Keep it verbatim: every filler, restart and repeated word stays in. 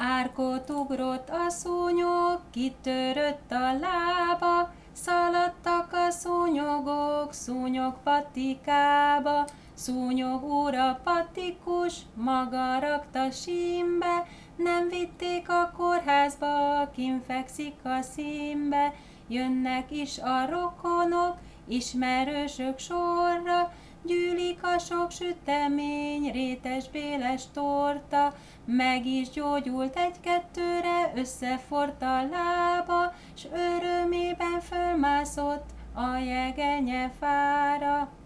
Árkot ugrott a szúnyog, kitörött a lába, szaladtak a szúnyogok, szúnyog patikába. Szúnyog ura patikus, maga rakta sínbe, nem vitték a kórházba, kint fekszik a színbe. Jönnek is a rokonok, ismerősök sorra, gyűlik a sok sütemény, rétes béles torta. Meg is gyógyult egy-kettőre, összefort a lába, s örömében fölmászott a jegenye fára.